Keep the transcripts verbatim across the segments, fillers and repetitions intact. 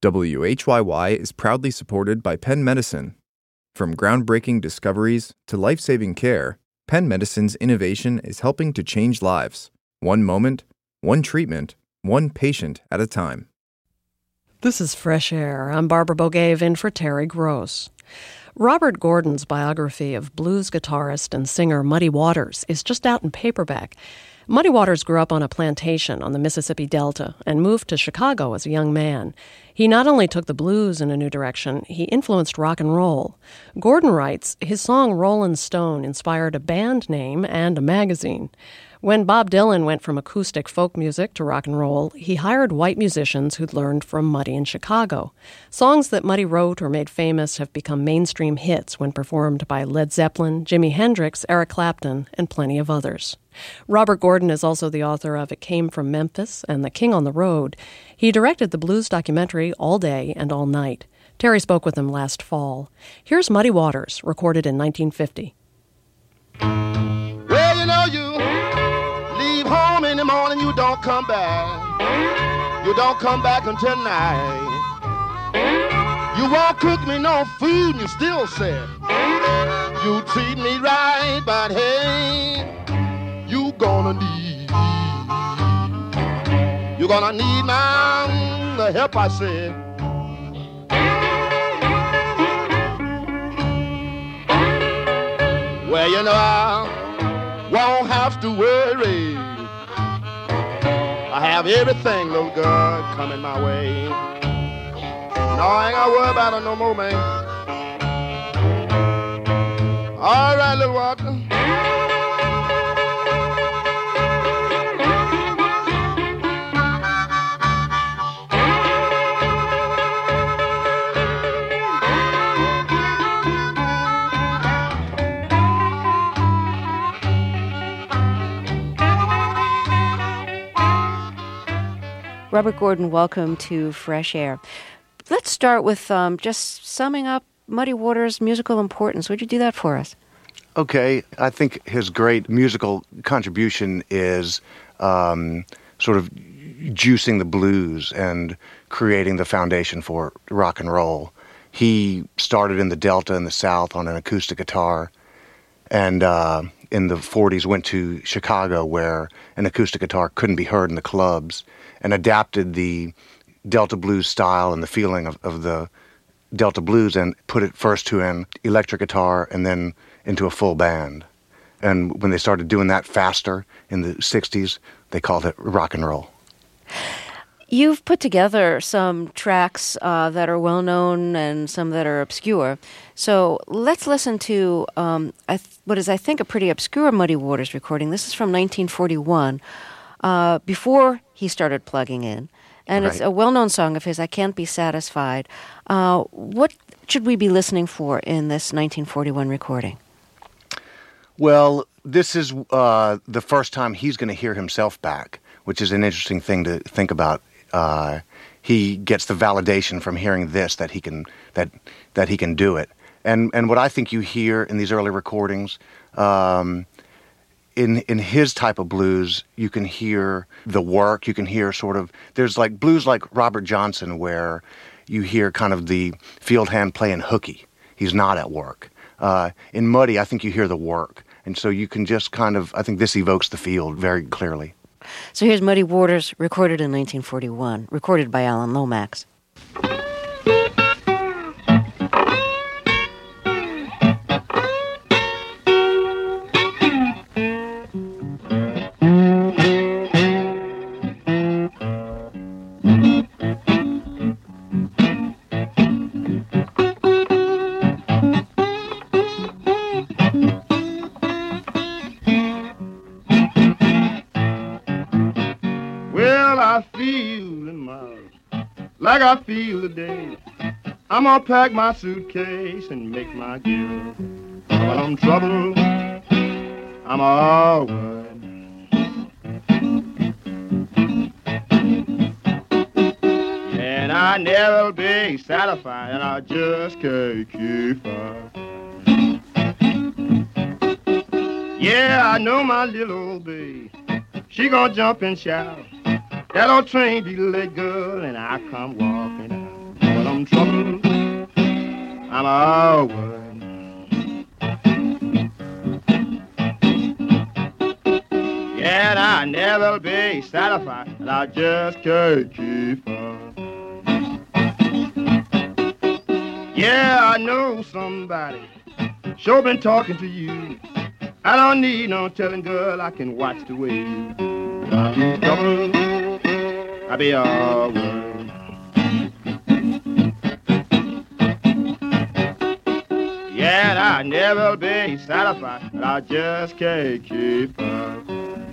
W H Y Y is proudly supported by Penn Medicine. From groundbreaking discoveries to life-saving care, Penn Medicine's innovation is helping to change lives, one moment, one treatment, one patient at a time. This is Fresh Air. I'm Barbara Bogaev in for Terry Gross. Robert Gordon's biography of blues guitarist and singer Muddy Waters is just out in paperback. Muddy Waters grew up on a plantation on the Mississippi Delta and moved to Chicago as a young man. He not only took the blues in a new direction, he influenced rock and roll. Gordon writes, his song Rollin' Stone inspired a band name and a magazine. When Bob Dylan went from acoustic folk music to rock and roll, he hired white musicians who'd learned from Muddy in Chicago. Songs that Muddy wrote or made famous have become mainstream hits when performed by Led Zeppelin, Jimi Hendrix, Eric Clapton, and plenty of others. Robert Gordon is also the author of It Came from Memphis and The King on the Road. He directed the blues documentary All Day and All Night. Terry spoke with him last fall. Here's Muddy Waters, recorded in nineteen fifty. Well, you know you leave home in the morning, you don't come back. You don't come back until night. You won't cook me no food and you still say you treat me right, but hey, you gonna need, you gonna need my the help, I said. Well, you know I won't have to worry. I have everything, little girl, coming my way. No, I ain't gotta worry about it no more, man. All right, little Walter. Robert Gordon, welcome to Fresh Air. Let's start with um, just summing up Muddy Waters' musical importance. Would you do that for us? Okay. I think his great musical contribution is um, sort of juicing the blues and creating the foundation for rock and roll. He started in the Delta in the South on an acoustic guitar, and uh, in the forties went to Chicago where an acoustic guitar couldn't be heard in the clubs, and adapted the Delta blues style and the feeling of, of the Delta blues and put it first to an electric guitar and then into a full band. And when they started doing that faster in the sixties, they called it rock and roll. You've put together some tracks uh, that are well-known and some that are obscure. So let's listen to um, I th- what is, I think, a pretty obscure Muddy Waters recording. This is from nineteen forty-one, uh, before he started plugging in. And right. It's a well-known song of his, I Can't Be Satisfied. Uh, what should we be listening for in this nineteen forty-one recording? Well, this is uh, the first time he's going to hear himself back, which is an interesting thing to think about. Uh, he gets the validation from hearing this that he can that that he can do it. And and what I think you hear in these early recordings, um, in in his type of blues, you can hear the work. You can hear sort of there's like blues like Robert Johnson where you hear kind of the field hand playing hooky. He's not at work. Uh, in Muddy, I think you hear the work, and so you can just kind of I think this evokes the field very clearly. So here's Muddy Waters, recorded in nineteen forty-one, recorded by Alan Lomax. Like I feel today, I'm gonna pack my suitcase and make my give. But I'm troubled, I'm all worried. And I never be satisfied, and I just can't keep up. Yeah, I know my little old babe, she gonna jump and shout. That old train be late, girl, and I come walking out. I'm trouble, I'm all worried. Yet I never be satisfied, and I just can't keep up. Yeah, I know somebody sure been talking to you. I don't need no telling, girl, I can watch the way you I'm trouble, I be all worried. Yet I never be satisfied, but I just can't keep up.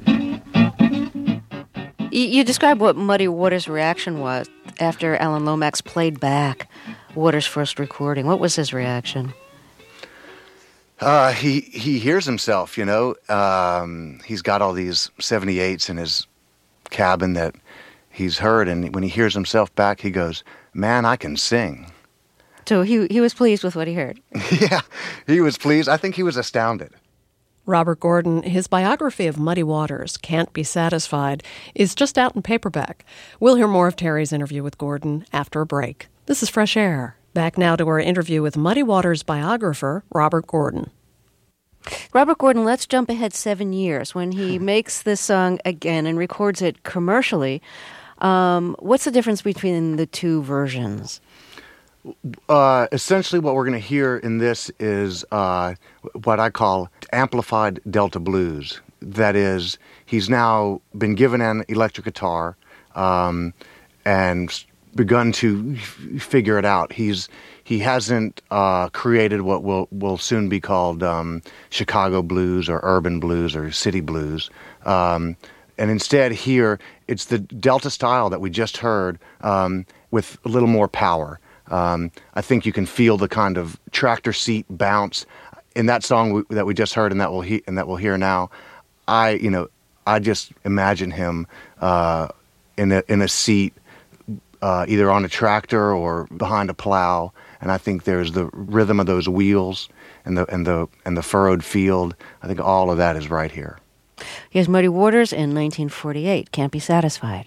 You, you described what Muddy Waters' reaction was after Alan Lomax played back Waters' first recording. What was his reaction? Uh, he he hears himself, you know. Um, he's got all these seventy-eights in his cabin that he's heard, and when he hears himself back, he goes, "Man, I can sing." So he he was pleased with what he heard. Yeah, he was pleased. I think he was astounded. Robert Gordon, his biography of Muddy Waters, Can't Be Satisfied, is just out in paperback. We'll hear more of Terry's interview with Gordon after a break. This is Fresh Air. Back now to our interview with Muddy Waters biographer, Robert Gordon. Robert Gordon, let's jump ahead seven years when he makes this song again and records it commercially. Um, what's the difference between the two versions? Uh, essentially what we're going to hear in this is uh, what I call amplified Delta blues. That is, he's now been given an electric guitar um, and begun to f- figure it out. He's he hasn't uh, created what will will soon be called um, Chicago blues or urban blues or city blues. Um, and instead here, it's the Delta style that we just heard um, with a little more power. Um, I think you can feel the kind of tractor seat bounce in that song we, that we just heard and that we'll he- and that we'll hear now. I, you know, I just imagine him uh, in a in a seat, uh, either on a tractor or behind a plow, and I think there's the rhythm of those wheels and the and the and the furrowed field. I think all of that is right here. Here's Muddy Waters in nineteen forty-eight. Can't Be Satisfied.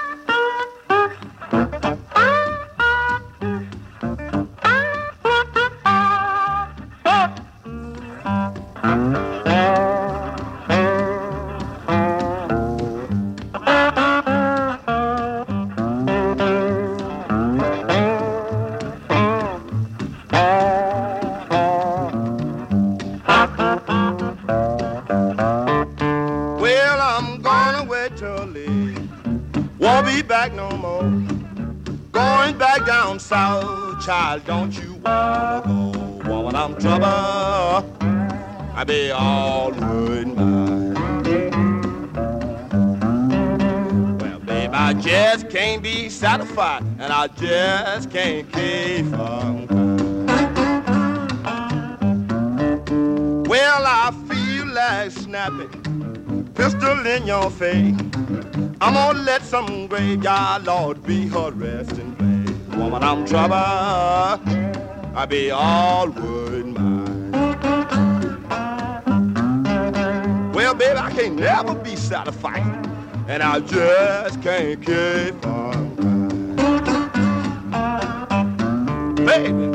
Child, don't you wanna go? Woman, I'm trouble, I be all worried mine. Well, babe, I just can't be satisfied, and I just can't keep from crying. Well, I feel like snapping, pistol in your face. I'm gonna let some graveyard lord be her resting place. Woman, I'm trouble, I be all worried mine. Well, baby, I can't never be satisfied, and I just can't keep on crying. Baby.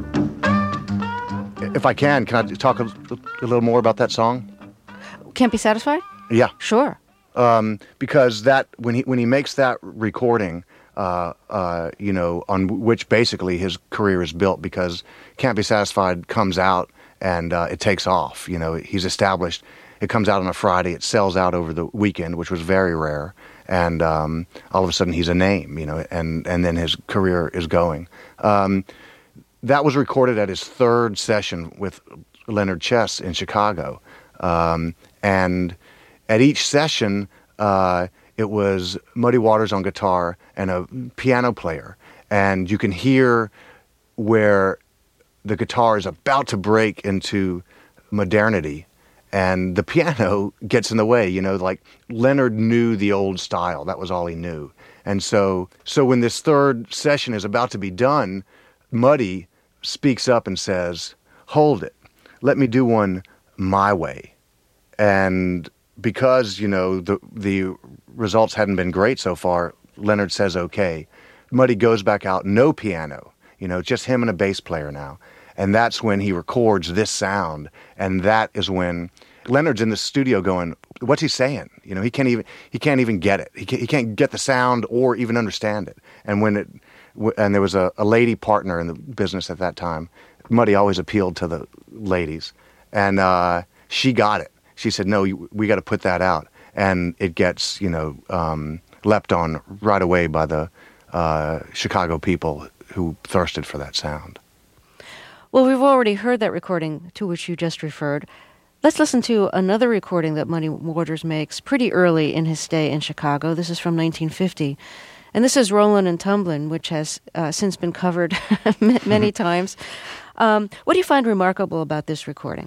If I can, can I talk a, a little more about that song? Can't Be Satisfied? Yeah. Sure. Um, because that when he when he makes that recording, Uh, uh, you know, on which basically his career is built, because Can't Be Satisfied comes out and uh, it takes off. You know, he's established. It comes out on a Friday. It sells out over the weekend, which was very rare. And um, all of a sudden he's a name, you know, and, and then his career is going. Um, that was recorded at his third session with Leonard Chess in Chicago. Um, and at each session, uh, it was Muddy Waters on guitar and a piano player. And you can hear where the guitar is about to break into modernity and the piano gets in the way. You know, like Leonard knew the old style. That was all he knew. And so, so when this third session is about to be done, Muddy speaks up and says, "Hold it. Let me do one my way." And because, you know, the the results hadn't been great so far, Leonard says okay. Muddy goes back out, no piano. You know, just him and a bass player now. And that's when he records this sound. And that is when Leonard's in the studio going, what's he saying? You know, he can't even he can't even get it. He can't, he can't get the sound or even understand it. And when it and there was a, a lady partner in the business at that time. Muddy always appealed to the ladies, and uh, she got it. She said, "No, you, we got to put that out," and it gets you know um, leapt on right away by the uh, Chicago people who thirsted for that sound. Well, we've already heard that recording to which you just referred. Let's listen to another recording that Muddy Waters makes pretty early in his stay in Chicago. This is from nineteen fifty. And this is Rollin' and Tumblin', which has uh, since been covered many times. Um, what do you find remarkable about this recording?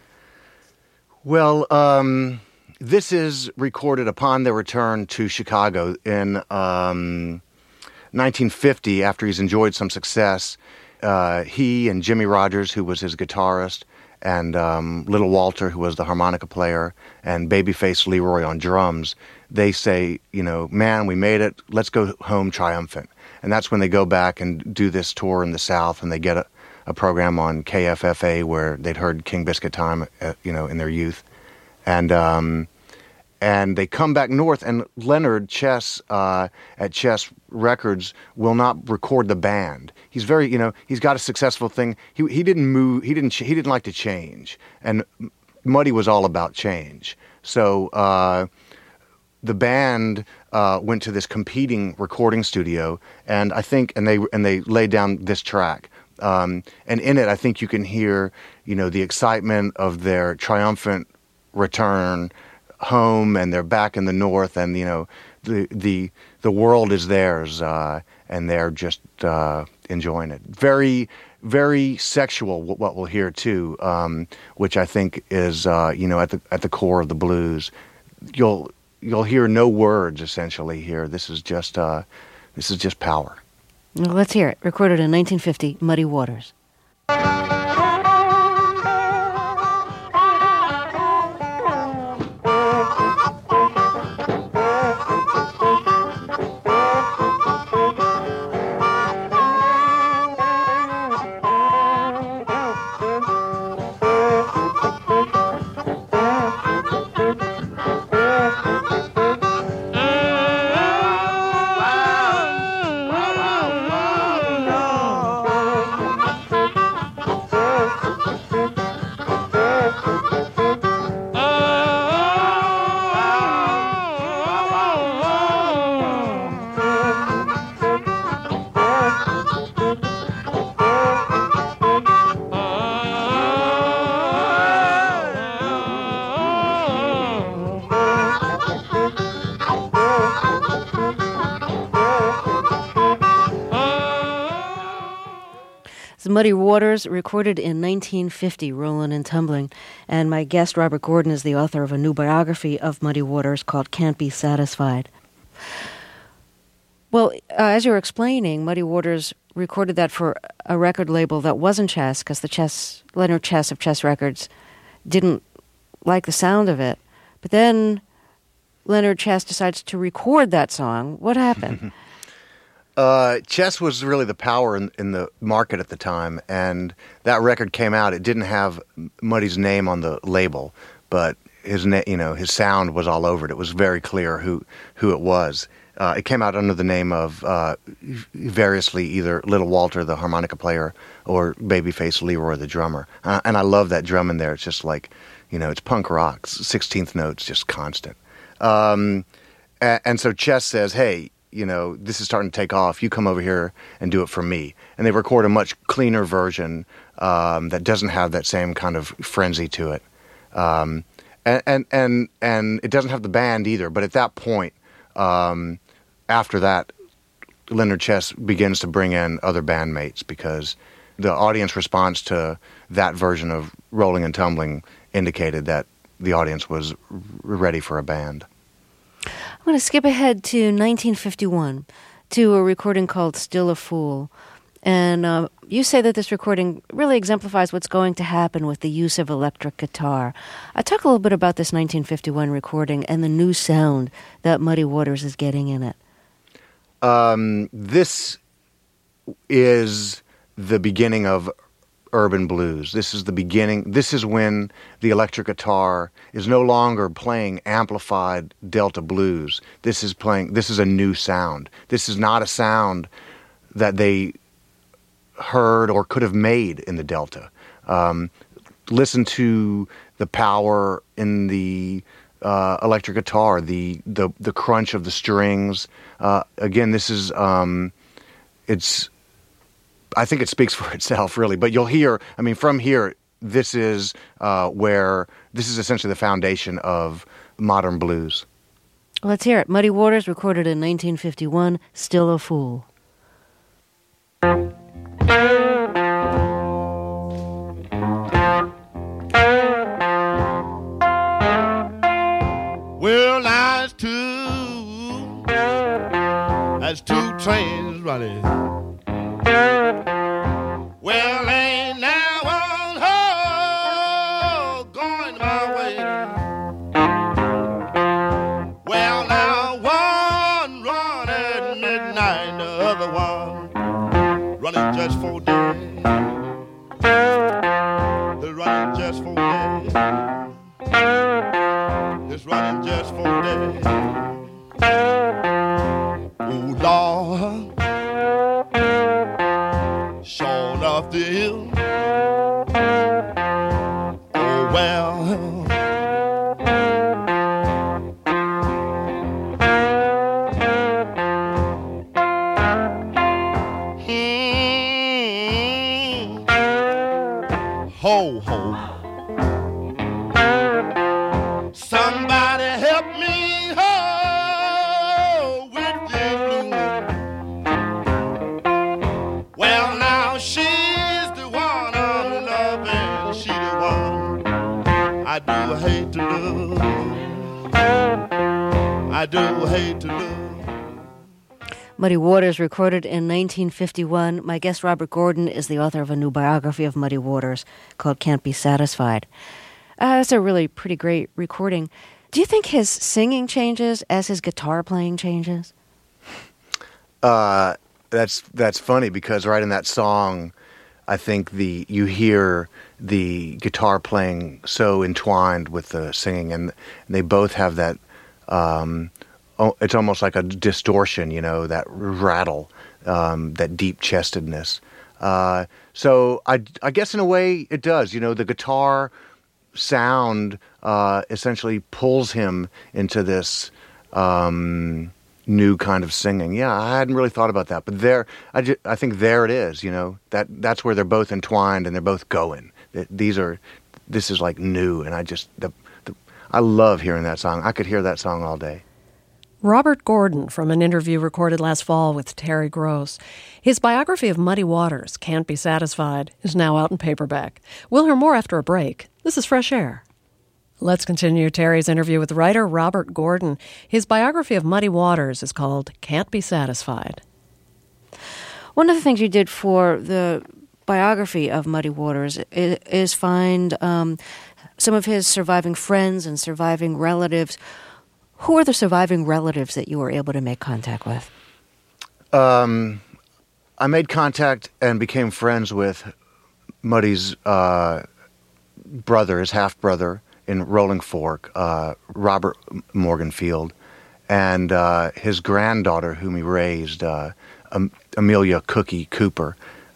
Well, um, this is recorded upon their return to Chicago in um, nineteen fifty, after he's enjoyed some success. Uh, he and Jimmy Rogers, who was his guitarist, and um, Little Walter, who was the harmonica player, and Babyface Leroy on drums, they say, you know, man, we made it. Let's go home triumphant. And that's when they go back and do this tour in the South, and they get a, a program on K F F A where they'd heard King Biscuit Time, uh, you know, in their youth. And um, and they come back north, and Leonard Chess uh, at Chess Records will not record the band. He's very, you know, he's got a successful thing. He he didn't move. He didn't. He didn't like to change. And Muddy was all about change. So uh, the band uh, went to this competing recording studio, and I think, and they and they laid down this track. Um, and in it, I think you can hear, you know, the excitement of their triumphant return home, and they're back in the North, and you know, the the the world is theirs, uh, and they're just uh, enjoying it. Very, very sexual. What we'll hear too, um, which I think is uh, you know at the at the core of the blues. You'll you'll hear no words essentially here. This is just uh, this is just power. Well, let's hear it. Recorded in nineteen fifty, Muddy Waters. Muddy Waters, recorded in nineteen fifty, Rollin' and Tumblin'. And my guest, Robert Gordon, is the author of a new biography of Muddy Waters called Can't Be Satisfied. Well, uh, as you were explaining, Muddy Waters recorded that for a record label that wasn't Chess, because the Chess, Leonard Chess of Chess Records didn't like the sound of it. But then Leonard Chess decides to record that song. What happened? Uh, Chess was really the power in, in the market at the time, and that record came out. It didn't have Muddy's name on the label, but his na- you know his sound was all over it. It was very clear who who it was. Uh, it came out under the name of uh, variously either Little Walter, the harmonica player, or Babyface Leroy, the drummer. Uh, and I love that drum in there. It's just like, you know, it's punk rock. sixteenth notes, just constant. Um, and, and so Chess says, hey, you know, this is starting to take off. You come over here and do it for me. And they record a much cleaner version um, that doesn't have that same kind of frenzy to it. Um, and, and, and, and it doesn't have the band either. But at that point, um, after that, Leonard Chess begins to bring in other bandmates because the audience response to that version of Rolling and Tumbling indicated that the audience was ready for a band. I'm going to skip ahead to nineteen fifty-one, to a recording called Still a Fool. And uh, you say that this recording really exemplifies what's going to happen with the use of electric guitar. I talk a little bit about this nineteen fifty-one recording and the new sound that Muddy Waters is getting in it. Um, this is the beginning of urban blues. This is the beginning. This is when the electric guitar is no longer playing amplified Delta blues. This is playing, this is a new sound. This is not a sound that they heard or could have made in the Delta. Um, listen to the power in the uh, electric guitar, the, the the crunch of the strings. Uh, again, this is um, it's. I think it speaks for itself, really. But you'll hear. I mean, from here, this is uh, where this is essentially the foundation of modern blues. Let's hear it. Muddy Waters, recorded in nineteen fifty-one. Still a Fool. Well, that's two, that's two trains running. Well, ain't now one ho going my way. Well, now one run at midnight, the other one running just for day. They're running just for day. It's running just for day. Oh, Lord, sure enough the hill. Oh, well. Hmm. Ho, ho. Somebody help me, ho, with this blue. Well, now she's the one I'm loving. She the one I do hate to love. I do hate to love. Muddy Waters, recorded in nineteen fifty-one. My guest, Robert Gordon, is the author of a new biography of Muddy Waters called Can't Be Satisfied. Uh, that's a really pretty great recording. Do you think his singing changes as his guitar playing changes? Uh, that's that's funny because right in that song, I think the you hear the guitar playing so entwined with the singing, and they both have that. Um, oh, it's almost like a distortion, you know, that rattle, um, that deep chestedness. Uh, so I I guess in a way it does. You know, the guitar sound uh, essentially pulls him into this um, new kind of singing. Yeah, I hadn't really thought about that, but there, I, ju- I think there it is. You know, that that's where they're both entwined and they're both going. It, these are, this is like new, and I just, the, the, I love hearing that song. I could hear that song all day. Robert Gordon, from an interview recorded last fall with Terry Gross. His biography of Muddy Waters, Can't Be Satisfied, is now out in paperback. We'll hear more after a break. This is Fresh Air. Let's continue Terry's interview with writer Robert Gordon. His biography of Muddy Waters is called Can't Be Satisfied. One of the things you did for the biography of Muddy Waters is, is find um, some of his surviving friends and surviving relatives. Who are the surviving relatives that you were able to make contact with? Um, I made contact and became friends with Muddy's uh, brother, his half-brother in Rolling Fork, uh, Robert Morganfield, and uh, his granddaughter, whom he raised, uh, um, Amelia Cookie Cooper.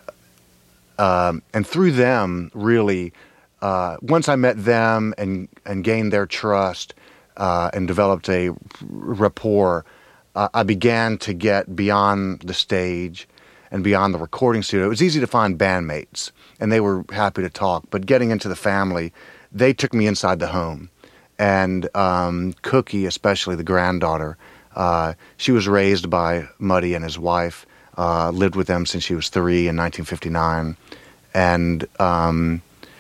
Um, and through them, really, uh, once I met them and, and gained their trust, Uh, and developed a rapport, uh, I began to get beyond the stage and beyond the recording studio. It was easy to find bandmates, and they were happy to talk. But getting into the family, they took me inside the home. And um, Cookie, especially the granddaughter, uh, she was raised by Muddy and his wife, uh, lived with them since she was three in nineteen fifty-nine. And Um,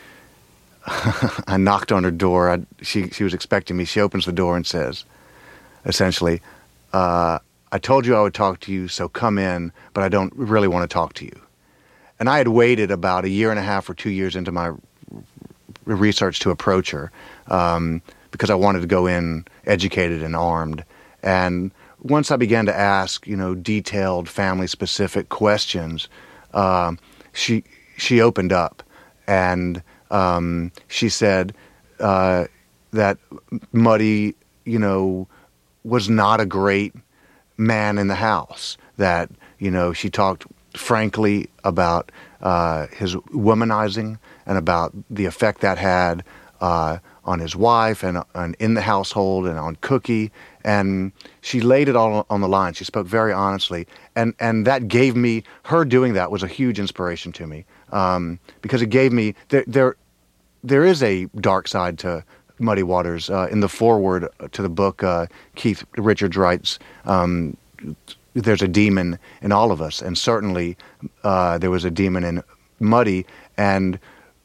I knocked on her door. I, she she was expecting me. She opens the door and says, essentially, uh, I told you I would talk to you, so come in, but I don't really want to talk to you. And I had waited about a year and a half or two years into my research to approach her um, because I wanted to go in educated and armed. And once I began to ask, you know, detailed family-specific questions, uh, she she opened up, and um, she said uh, that Muddy, you know, was not a great man in the house. That, you know, she talked frankly about uh, his womanizing and about the effect that had uh, on his wife and, and in the household and on Cookie. And she laid it all on the line. She spoke very honestly. And, and that gave me, her doing that was a huge inspiration to me, um, because it gave me, there, there, there is a dark side to Muddy Waters. Uh, in the foreword to the book, uh, Keith Richards writes, um, there's a demon in all of us, and certainly uh, there was a demon in Muddy, and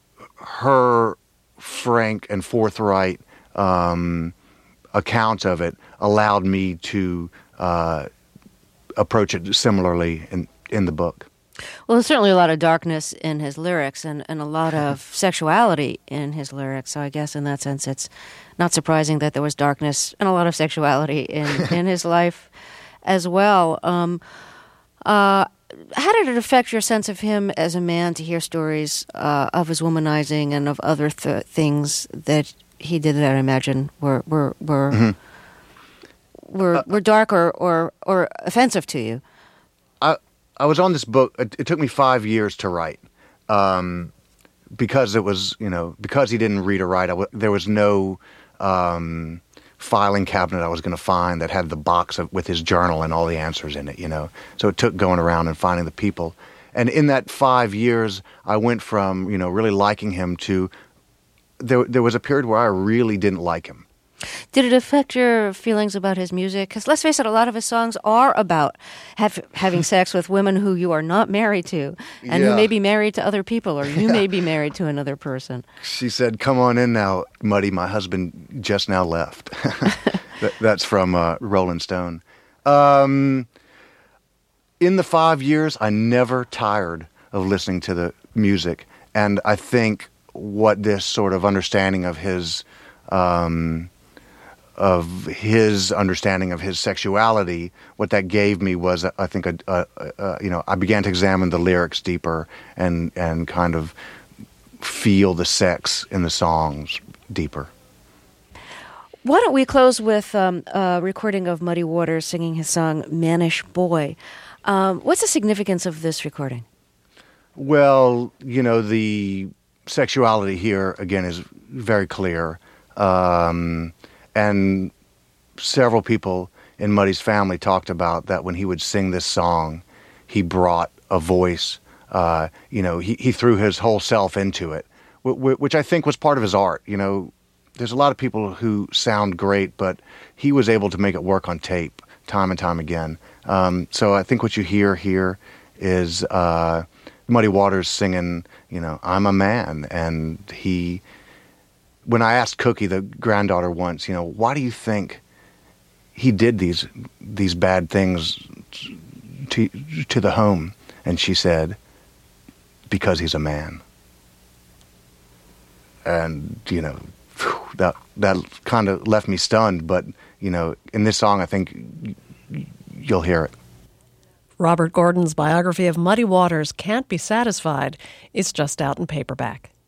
her frank and forthright um, account of it allowed me to uh, approach it similarly in, in the book. Well, there's certainly a lot of darkness in his lyrics and, and a lot of sexuality in his lyrics, so I guess in that sense it's not surprising that there was darkness and a lot of sexuality in, in his life as well. Um, uh, how did it affect your sense of him as a man to hear stories uh, of his womanizing and of other th- things that he did that I imagine were were were mm-hmm. were, uh, were dark or, or, or offensive to you? I I was on this book. It, it took me five years to write, um, because it was, you know, because he didn't read or write. I w- there was no um, filing cabinet I was going to find that had the box of, with his journal and all the answers in it, you know. So it took going around and finding the people. And in that five years, I went from, you know, really liking him to there. There was a period where I really didn't like him. Did it affect your feelings about his music? Because let's face it, a lot of his songs are about have, having sex with women who you are not married to and yeah. who may be married to other people, or you may be married to another person. She said, "Come on in now, Muddy. My husband just now left." that, that's from uh, Rolling Stone. Um, in the five years, I never tired of listening to the music. And I think what this sort of understanding of his... Um, of his understanding of his sexuality, what that gave me was, I think, a, a, a, you know, I began to examine the lyrics deeper and and kind of feel the sex in the songs deeper. Why don't we close with um, a recording of Muddy Waters singing his song "Mannish Boy"? Um, what's the significance of this recording? Well, you know, the sexuality here again is very clear. Um, And several people in Muddy's family talked about that when he would sing this song, he brought a voice, uh, you know, he, he threw his whole self into it, w- which I think was part of his art. You know, there's a lot of people who sound great, but he was able to make it work on tape time and time again. Um, so I think what you hear here is uh, Muddy Waters singing, you know, "I'm a man," and he... When I asked Cookie, the granddaughter, once, you know, why do you think he did these these bad things to to the home? And she said, because he's a man. And, you know, that that kind of left me stunned. But, you know, in this song, I think you'll hear it. Robert Gordon's biography of Muddy Waters, Can't Be Satisfied, is just out in paperback.